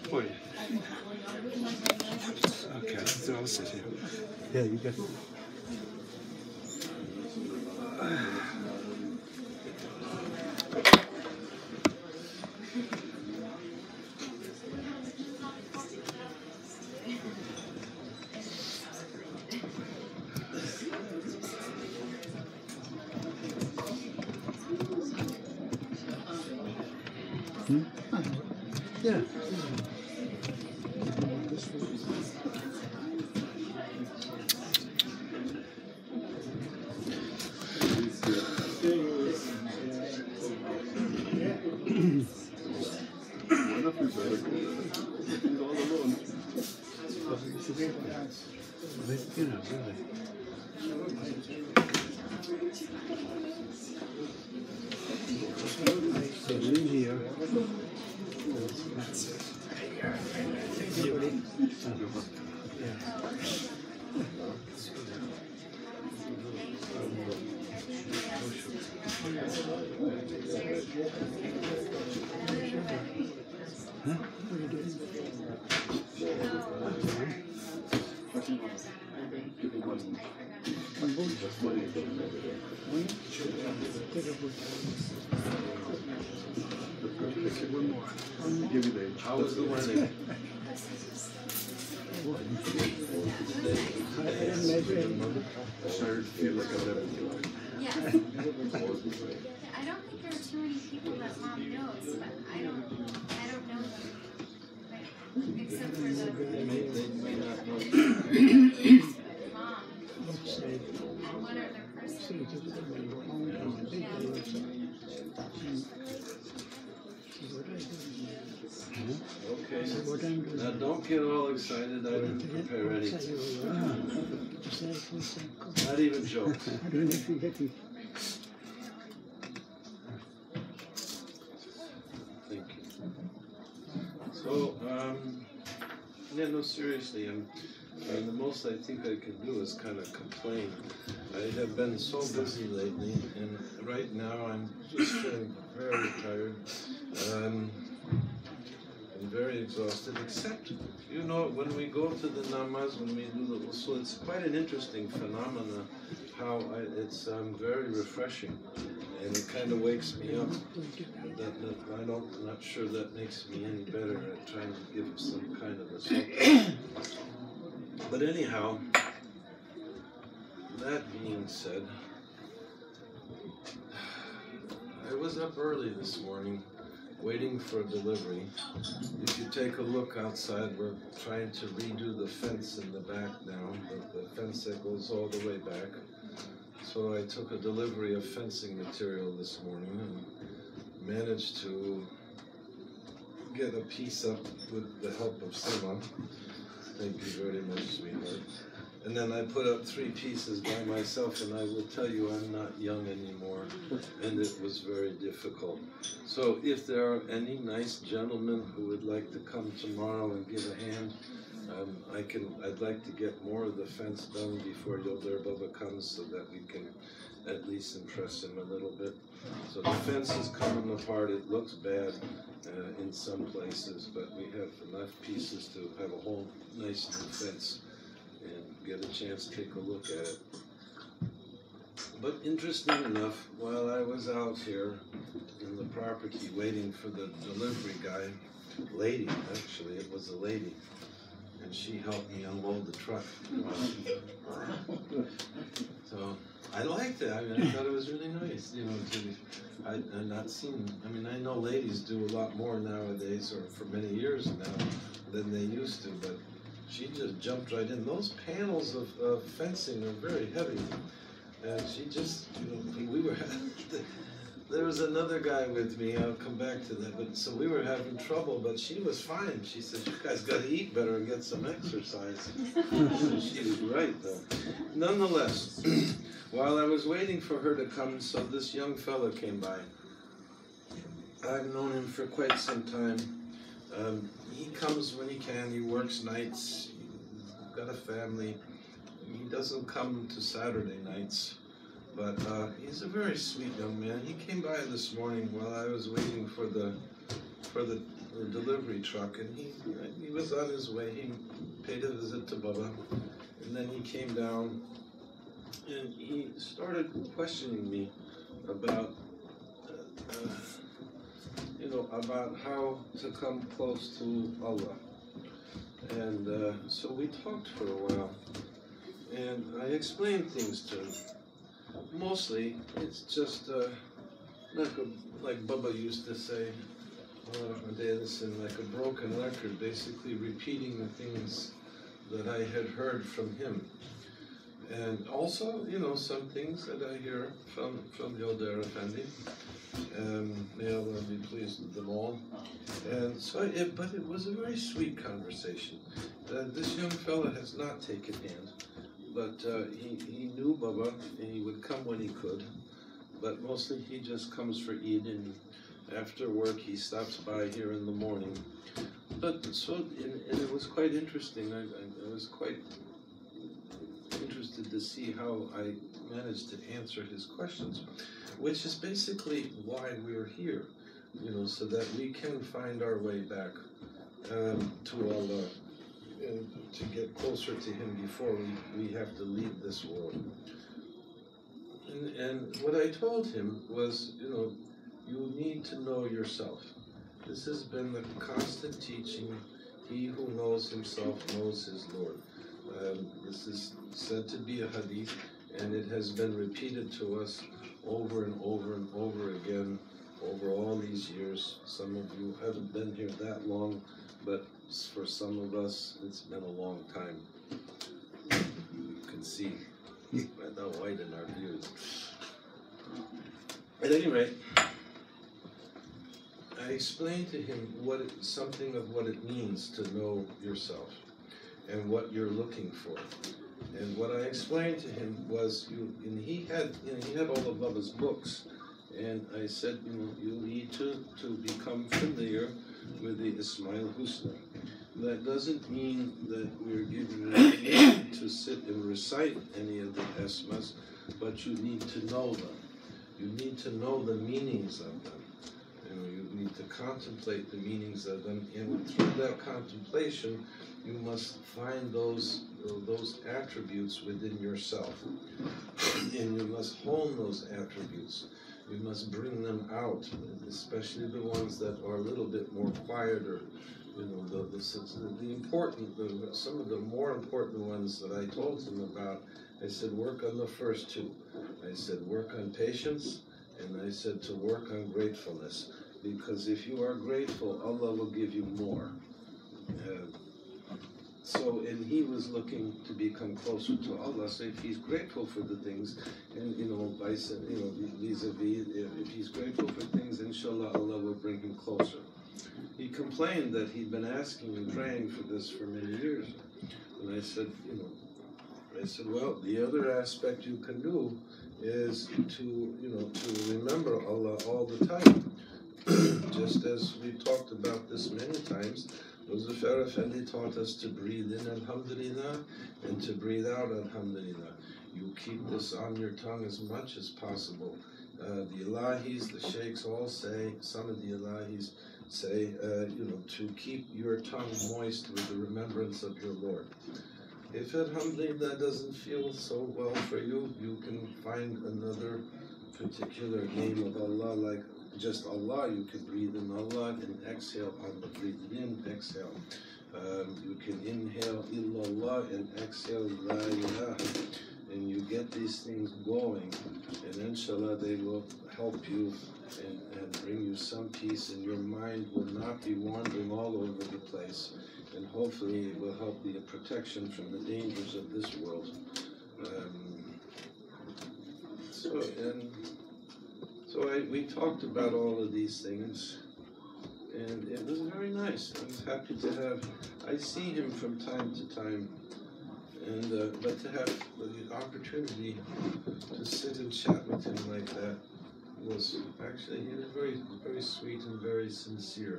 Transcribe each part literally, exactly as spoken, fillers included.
Wait. Okay, so I'll sit here. Yeah, you got. Hmm? Yeah. You know, really. So in here. That's it. Huh? How was the wedding? I started to feel like I've never been. Yeah. I don't think there are too many people that Mom knows, but I don't, I don't know them. Like, except for the They may, they may not know. Mom and one other person. Okay. Now don't get all excited. I didn't prepare anything. Not even jokes. Thank you. So, um, yeah, no, seriously, I'm, I mean, the most I think I can do is kind of complain. I have been so busy lately, and right now I'm just feeling very tired. Um, and very exhausted, except, you know, when we go to the namaz, when we do the, so it's quite an interesting phenomena, how I, it's um, very refreshing, and it kind of wakes me up. That, that I don't, I'm not sure that makes me any better at trying to give some kind of a something. But anyhow, that being said, I was up early this morning, waiting for a delivery. If you take a look outside, we're trying to redo the fence in the back now, the, the fence that goes all the way back. So I took a delivery of fencing material this morning and managed to get a piece up with the help of Sima. Thank you very much, sweetheart. And then I put up three pieces by myself, and I will tell you I'm not young anymore, and it was very difficult. So if there are any nice gentlemen who would like to come tomorrow and give a hand, um, I can, I'd like to get more of the fence done before Yoder Baba comes so that we can at least impress him a little bit. So the fence is coming apart. It looks bad uh, in some places, but we have enough pieces to have a whole nice new fence and get a chance to take a look at it. But interesting enough, while I was out here in the property waiting for the delivery guy, lady, actually, it was a lady, and she helped me unload the truck. So I liked it. I mean, I thought it was really nice, you know, to be, I, I've not seen, I mean, I know ladies do a lot more nowadays, or for many years now, than they used to, but she just jumped right in. Those panels of, of fencing are very heavy. And she just, you know, we were, there was another guy with me, I'll come back to that, but so we were having trouble, but she was fine. She said, you guys got to eat better and get some exercise. So she was right, though. Nonetheless, while I was waiting for her to come, so this young fella came by. I've known him for quite some time. Um, he comes when he can, he works nights, he's got a family. He doesn't come to Saturday nights, but uh, he's a very sweet young man. He came by this morning while I was waiting for the for the the delivery truck, and he he was on his way. He paid a visit to Bubba, and then he came down, and he started questioning me about, uh, uh, you know, about how to come close to Allah. And uh, so we talked for a while, and I explained things to him. Mostly, it's just uh, like a, like Bubba used to say, uh, like a broken record, basically repeating the things that I had heard from him. And also, you know, some things that I hear from, from Yoder Effendi. Um, may Allah be pleased with them all. And so, it, but it was a very sweet conversation. Uh, this young fella has not taken hand, but uh, he, he knew Baba, and he would come when he could. But mostly he just comes for Eid, and after work he stops by here in the morning. But so, and, and it was quite interesting. I, I, I was quite interested to see how I managed to answer his questions, which is basically why we're here, you know, so that we can find our way back um, to Allah and to get closer to Him before we, we have to leave this world. And, and what I told him was, you know, you need to know yourself. This has been the constant teaching. He who knows himself knows his Lord. Um, this is said to be a hadith, and it has been repeated to us over and over and over again over all these years. Some of you haven't been here that long, but for some of us, it's been a long time. You can see by the white in our views. At any rate, I explained to him what it, something of what it means to know yourself and what you're looking for. And what I explained to him was, you, and he had, you know, he had all of Bubba's books, and I said, you know, you need to, to become familiar with the Ismail Husna. That doesn't mean that we're giving you permission to sit and recite any of the Esmas, but you need to know them. You need to know the meanings of them. You know, you need to contemplate the meanings of them, and through that contemplation, you must find those uh, those attributes within yourself, and you must hone those attributes. You must bring them out, especially the ones that are a little bit more quieter. You know, the the, the important, the, some of the more important ones that I told him about. I said, work on the first two. I said, work on patience, and I said to work on gratefulness, because if you are grateful, Allah will give you more. Uh, So, and he was looking to become closer to Allah. So if he's grateful for the things, and you know, by you know, vis-a-vis, if he's grateful for things, inshallah, Allah will bring him closer. He complained that he'd been asking and praying for this for many years. And I said, you know, I said, well, the other aspect you can do is to, you know, to remember Allah all the time. Just as we've talked about this many times, Muzaffar Effendi taught us to breathe in Alhamdulillah and to breathe out Alhamdulillah. You keep this on your tongue as much as possible. Uh, the Ilahis, the Sheikhs all say, some of the Ilahis say, uh, you know, to keep your tongue moist with the remembrance of your Lord. If Alhamdulillah doesn't feel so well for you, you can find another particular name of Allah, like just Allah. You can breathe in Allah and exhale on the breathing in, exhale. Um, you can inhale illallah and exhale la ilaha. And you get these things going, and inshallah they will help you and, and bring you some peace, and your mind will not be wandering all over the place. And hopefully it will help the protection from the dangers of this world. Um, so, and so I, we talked about all of these things, and it was very nice. I was happy to have, I see him from time to time, and uh, but to have the opportunity to sit and chat with him like that was actually, he was very, very sweet and very sincere.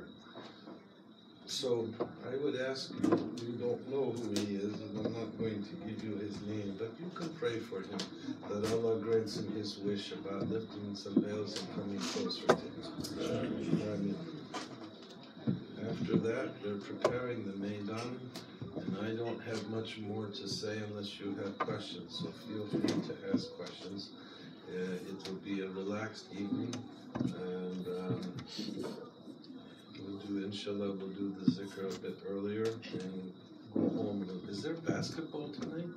So I would ask you, you don't know who he is, and I'm not going to give you his name, but you can pray for him, that Allah grants him his wish about lifting some veils and coming closer to him. Amen. start. They're preparing the Maidan, and I don't have much more to say unless you have questions. So feel free to ask questions. Uh, it will be a relaxed evening, and um, we'll do, inshallah, we'll do the zikr a bit earlier and go home. Is there basketball tonight?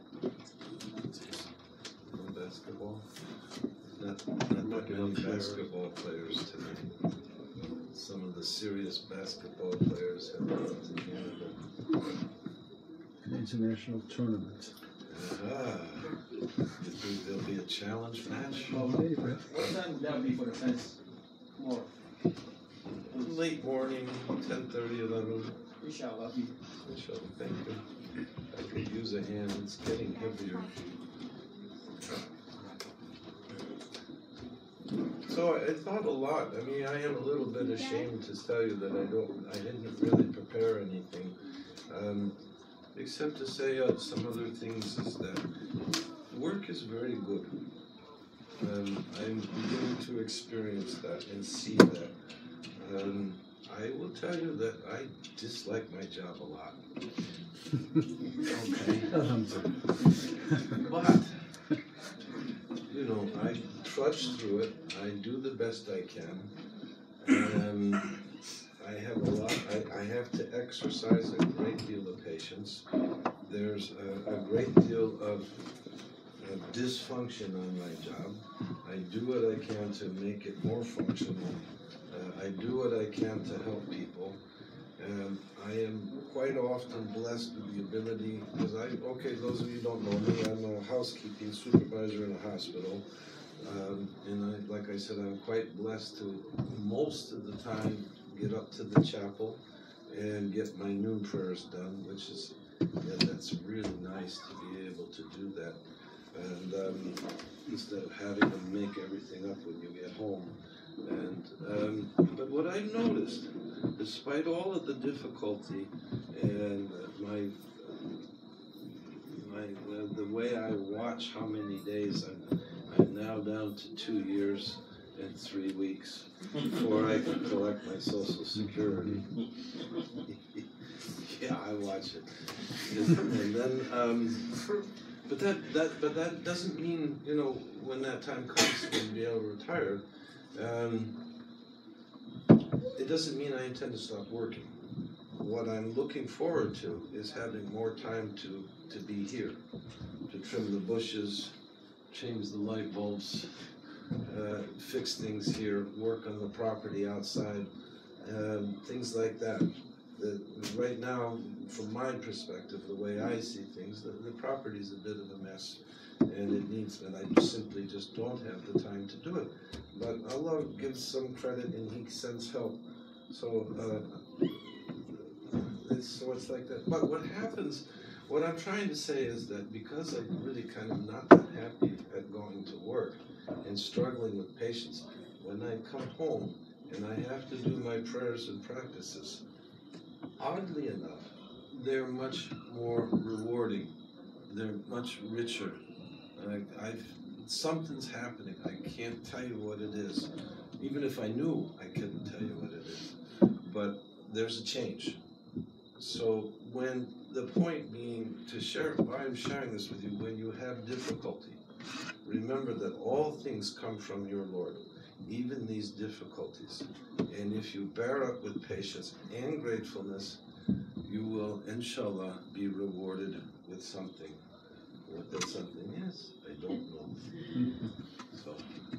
No basketball? Not, not that many basketball players tonight. Some of the serious basketball players have gone to Canada. International tournament. Ah, you think there'll be a challenge match? Oh, maybe. What time would that be for the fence? Tomorrow. Late morning, ten thirty, eleven. Inshallah. Inshallah, thank you. I could use a hand, it's getting heavier. So I thought a lot. I mean, I am a little bit ashamed to tell you that I don't, I didn't really prepare anything. Um, except to say uh, some other things is that work is very good. Um, I'm beginning to experience that and see that. Um, I will tell you that I dislike my job a lot. Okay. But, you know, I trudge through it. I do the best I can. Um, I have a lot, I, I have to exercise a great deal of patience. There's a, a great deal of uh, dysfunction on my job. I do what I can to make it more functional. Uh, I do what I can to help people. Um, I am quite often blessed with the ability, because I, okay, those of you who don't know me, I'm a housekeeping supervisor in a hospital. Um, and I, like I said, I'm quite blessed to most of the time get up to the chapel and get my noon prayers done, which is, yeah, that's really nice to be able to do that. And um, instead of having to make everything up when you get home. And um, but what I've noticed, despite all of the difficulty and my my uh, the way I watch how many days I'm, I'm now down to two years and three weeks before I can collect my Social Security. Yeah, I watch it, and then. Um, But that, that but that doesn't mean, you know, when that time comes to be able to retire, um, it doesn't mean I intend to stop working. What I'm looking forward to is having more time to, to be here, to trim the bushes, change the light bulbs, uh, fix things here, work on the property outside, um, things like that. The, right now, from my perspective, the way I see things, the, the property is a bit of a mess, and it needs, and I simply just don't have the time to do it. But Allah gives some credit, and He sends help. So, uh, it's, so it's like that. But what happens, what I'm trying to say is that because I'm really kind of not that happy at going to work and struggling with patients, when I come home and I have to do my prayers and practices, oddly enough, they're much more rewarding. They're much richer. I, I've, something's happening. I can't tell you what it is. Even if I knew, I couldn't tell you what it is. But there's a change. So when the point being to share, why I'm sharing this with you, when you have difficulty, remember that all things come from your Lord, even these difficulties. And if you bear up with patience and gratefulness, you will, inshallah, be rewarded with something. What that something is, I don't know. So,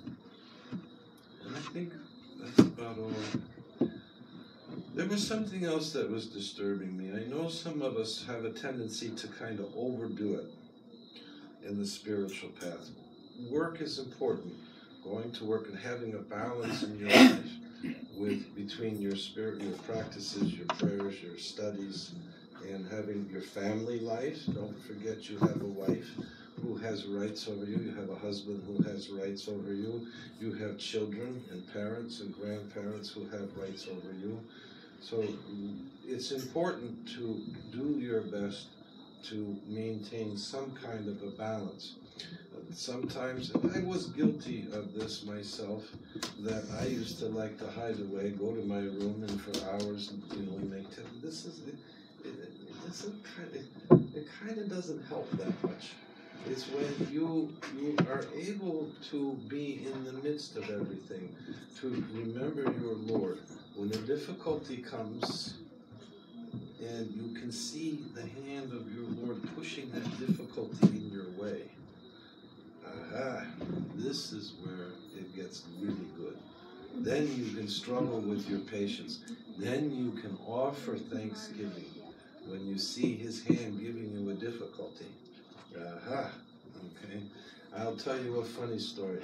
and I think that's about all. There was something else that was disturbing me. I know some of us have a tendency to kind of overdo it in the spiritual path. Work is important. Going to work and having a balance in your life with between your spirit, your practices, your prayers, your studies, and having your family life. Don't forget you have a wife who has rights over you. You have a husband who has rights over you. You have children and parents and grandparents who have rights over you. So it's important to do your best to maintain some kind of a balance. Sometimes, I was guilty of this myself, that I used to like to hide away, go to my room, and for hours, you know, make t- this is it, it, it doesn't kind of it kind of doesn't help that much. It's when you you are able to be in the midst of everything, to remember your Lord. When a difficulty comes, and you can see the hand of your Lord pushing that difficulty in your way. Aha, this is where it gets really good. Then you can struggle with your patience. Then you can offer thanksgiving when you see his hand giving you a difficulty. Aha, okay. I'll tell you a funny story.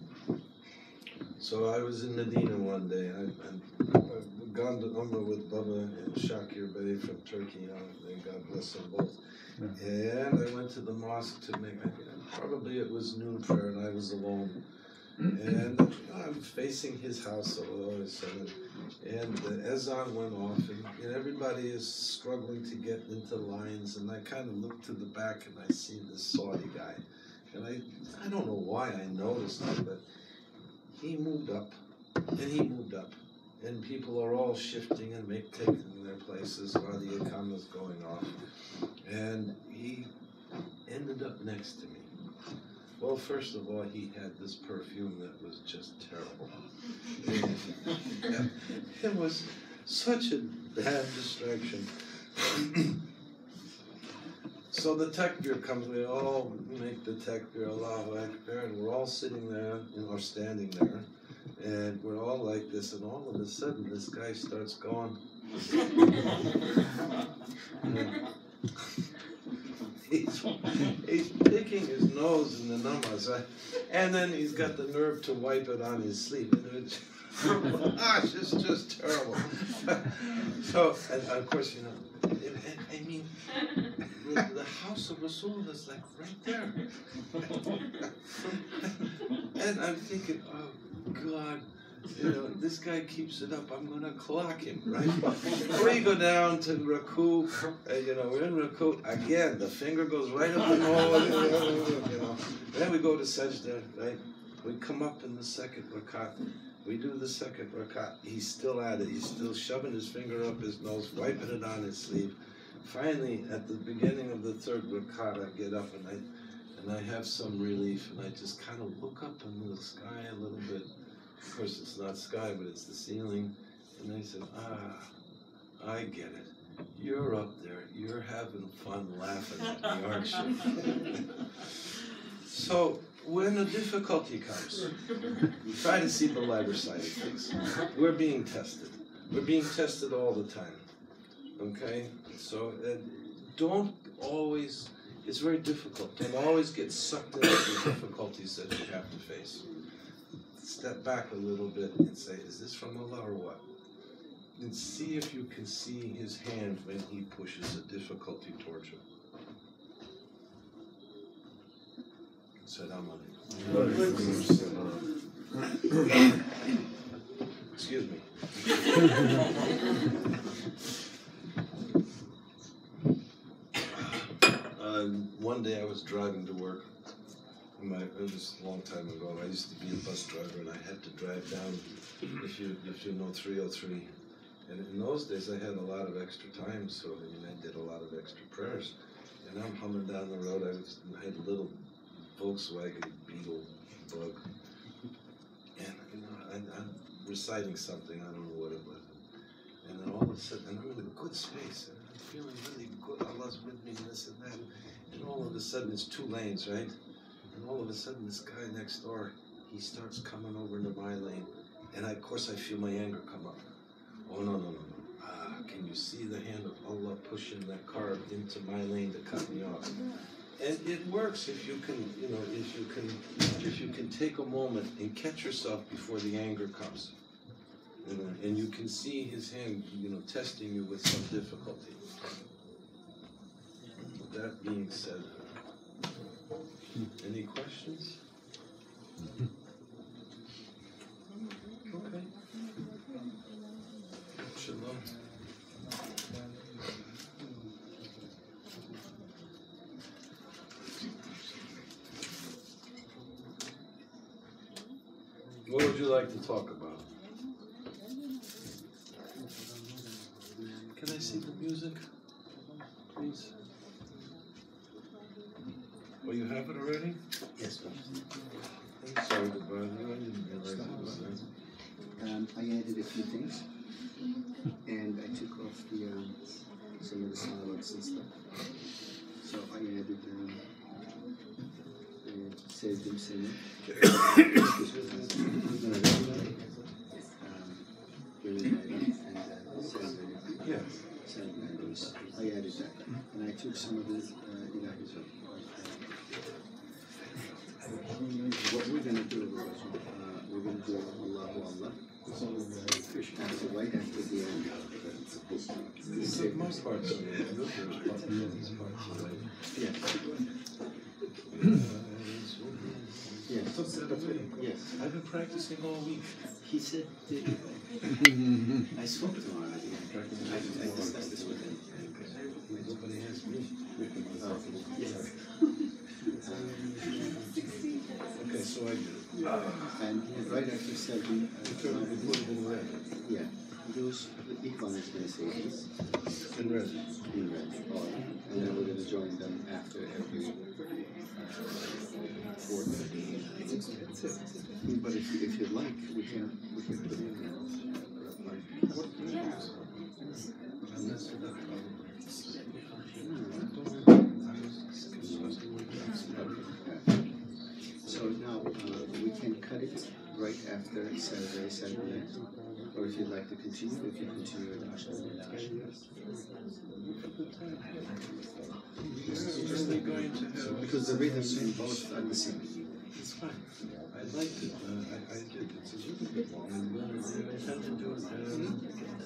So I was in Medina one day. I, I, I've gone to Umrah with Baba and Shakir Bey from Turkey. Uh, and God bless them both. Yeah. And I went to the mosque to make, probably it was noon prayer and I was alone. And you know, I'm facing his house all of a sudden. And the Ezan went off and, and everybody is struggling to get into lines. And I kind of look to the back and I see this Saudi guy. And I, I don't know why I noticed it, but he moved up and he moved up. And people are all shifting and make taking their places while the Iqamah is going off. And he ended up next to me. Well, first of all, he had this perfume that was just terrible. It was such a bad distraction. So the takbir comes, we all make the takbir, Allahu Akbar, and we're all sitting there, you know, or standing there, and we're all like this, and all of a sudden this guy starts going. He's, he's picking his nose in the namaz, right? And then he's got the nerve to wipe it on his sleeve. And it's, gosh, it's just terrible. So, and of course, you know, it, it, I mean, the, the house of Rasul is like right there. And I'm thinking, oh, God. You know, this guy keeps it up, I'm going to clock him, right? We go down to Raku, uh, you know, we're in Raku, again, the finger goes right up the nose, you know. Then we go to Sajda, right? We come up in the second rakat, we do the second rakat, he's still at it, he's still shoving his finger up his nose, wiping it on his sleeve. Finally, at the beginning of the third rakat, I get up and I, and I have some relief, and I just kind of look up into the sky a little bit. Of course, it's not sky, but it's the ceiling. And I said, ah, I get it. You're up there. You're having fun laughing at me, aren't you? So, when a difficulty comes, try to see the lighter side of things. We're being tested. We're being tested all the time. Okay? So, uh, don't always, it's very difficult. Don't always get sucked into the difficulties that you have to face. Step back a little bit and say, is this from Allah or what? And see if you can see his hand when he pushes a difficulty towards you. Salam alaikum. Excuse me. um, one day I was driving to work. My, it was a long time ago. I used to be a bus driver, and I had to drive down, if you if you know three oh three. And in those days, I had a lot of extra time, so I mean, I did a lot of extra prayers. And I'm humming down the road. I, was, I had a little Volkswagen Beetle bug, and you know, I, I'm reciting something. I don't know what it was. And then all of a sudden, and I'm in a good space, and I'm feeling really good. Allah's with me, and this and that. And all of a sudden, it's two lanes, right? And all of a sudden, this guy next door, he starts coming over into my lane. And I, of course, I feel my anger come up. Oh, no, no, no, no. Ah, can you see the hand of Allah pushing that car into my lane to cut me off? And it works if you can, you know, if you can, if you can take a moment and catch yourself before the anger comes. You know, and you can see his hand, you know, testing you with some difficulty. With that being said, any questions? Okay. Shalom. like to talk about? Can I see the music, please? Oh, you have it already? Yes, sir. I'm sorry to bother you, I didn't realize it was there. Um, I added a few things, and I took off the, um, some of the silence and stuff. So I added, um, uh, saved them singing. Yeah. I added that, and I took some of the, uh, ilahis off. What we're gonna do, uh, we're gonna do Allahu Allah. After, right after the end of the You said most parts of it. Most parts of it. Yeah. Yeah. Yes. I've been practicing all week. He said that I spoke to him already. I, I discussed this with him. Nobody asked me. Oh, yeah. Okay, so I did it. And right after seven, You uh, turned it put it in red. yeah, those, Ikhwan is going to say this In red. in red, all right. And then we're going to join them after every uh, fourth. But if, you- if you'd like, we can, we can put it in red. Unless you're not probably. So now uh, we can cut it right after Saturday, Saturday, or if you'd like to continue, we can continue it after. Just like going to have. Because the rhythms in both are the same. It's fine. I liked it. Uh, I, I did. It's a really good one. And uh, I intend to do it. Um,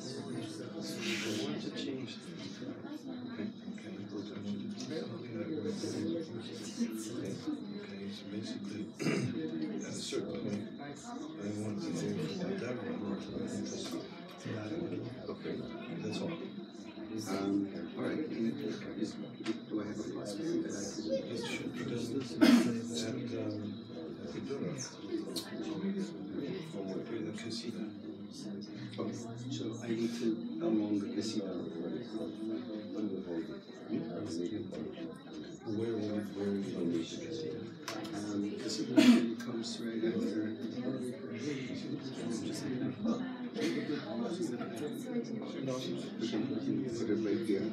I want to change things. Okay. Okay. We're going to do something that we're doing. Okay. Okay. So basically, at a certain point, I want to go from whatever I want to go into. Okay. That's all. Um, all right. Is, do I have a possibility that I can? It should be done at um, at the Dura. In the casino. Okay. So I need to along the casino. Where will it, where will it be the casino? Um, the casino comes right after. We can, we can put it right here.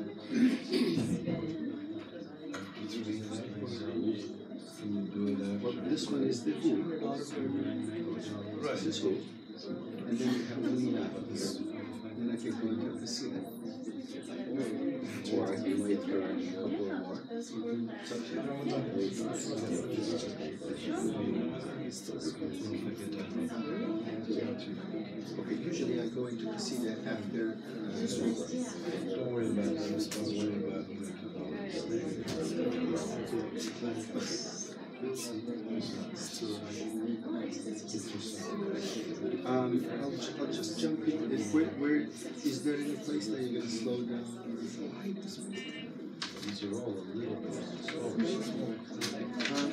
Can you do it Well, after? this one is the who. Right. This is who. And then you have the Nina here. Then I can go into the casino. Or I can wait for a couple more. It's up to you. Okay, usually I go into the casino after. Uh, Don't worry about this. Don't worry about it. Um, I'll, ju- I'll just jump in. If where, where is there any place that you're gonna slow down? These are all a little bit slow. Um,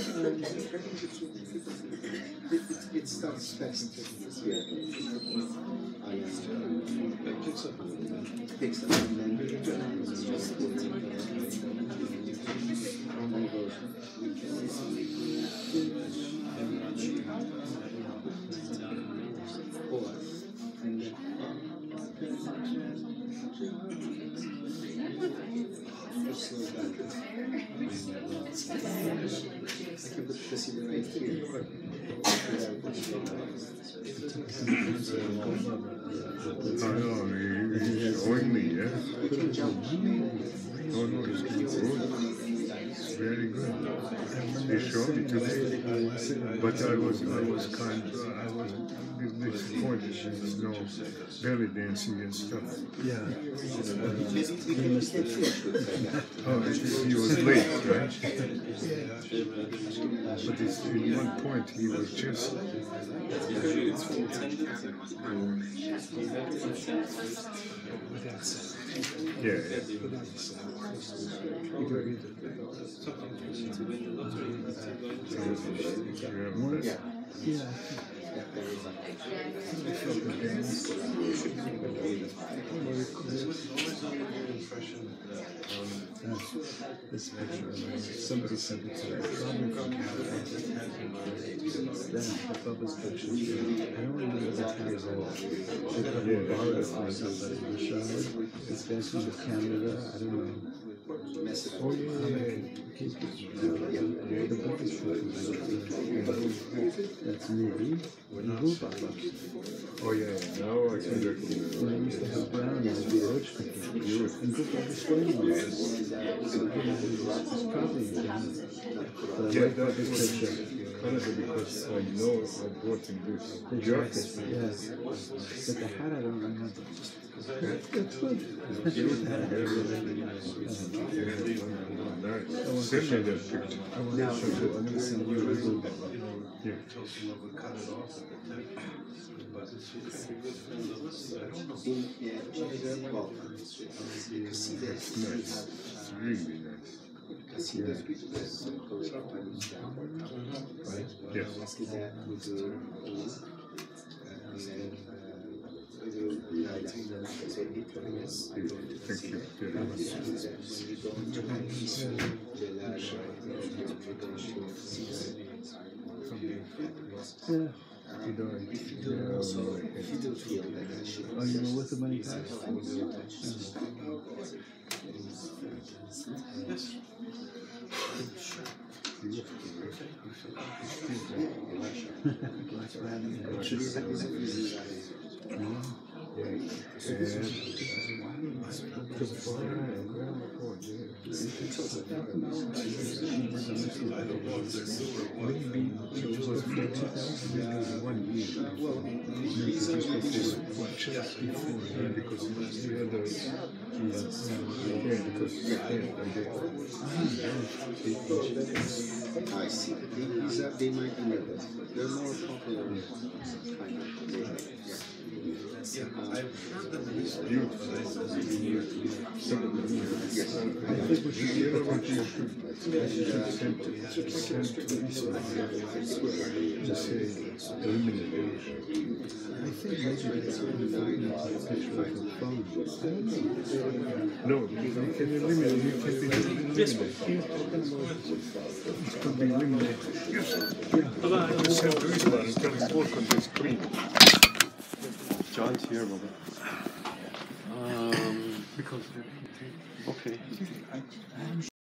it, it, it starts fast. Yeah. I am. It picks up a little bit. Picks up and then. And goes. Four. And then. Just slow down. I can put the casino right here. No, no, he- he's showing me, yes. You can jump. No, no, it's good. It's very good. He showed me today, but I was, I was kind, I was disappointed there's no belly dancing and stuff. Yeah. Oh, he he was late, right? But it's, in one point he was just, yeah, Yeah. Uh, this picture, somebody sent it to me. Probably then the Bubba's picture. I don't remember the town at all. They probably borrowed it from somebody in the shower. It's guys from Canada. I don't know. Oh yeah, yeah, yeah. The Bubba's picture. That's me. And who Bubba? Oh yeah, yeah. Now I can recognize. When I used to have brown and I'd be a rich cookie. And who Bubba's playing so it's probably again. But I Yeah, like that Bubba's was picture. Canada because I know I bought him this The jacket. jacket, yeah. But the hat I don't remember. That's good. Nice. Send me that picture. I want to show you. I'm going to send you a little bit. Yeah. In, yeah, well, you see that. It's nice. It's really nice. See those people that some political parties down, right? Yes. See that with the old, and then uh, with the nineteen, so Hitler is. Thank you very much. When you go into Paris, the large, you don't show Yeah. He died. if you don't also, if you don't feel like that shit. Oh, you were with him when he died? I will go touch. Yes. Black man. It should be like this. Maybe it was from two thousand one year. Maybe just before. Just before. Yeah, because he had a yeah, because I see. They, these are, they might be nervous. They're more popular. Kind of. Yeah. beautiful. Yes. I think we should get over to you should send to send to Israel. Just say eliminate. I think maybe it's a picture of the phone. I don't know. No, you can eliminate. You can be eliminated. It could be eliminated. Yes. Yeah. Send to Israel and tell him work on the screen. John's here, Robert. Um, Because okay.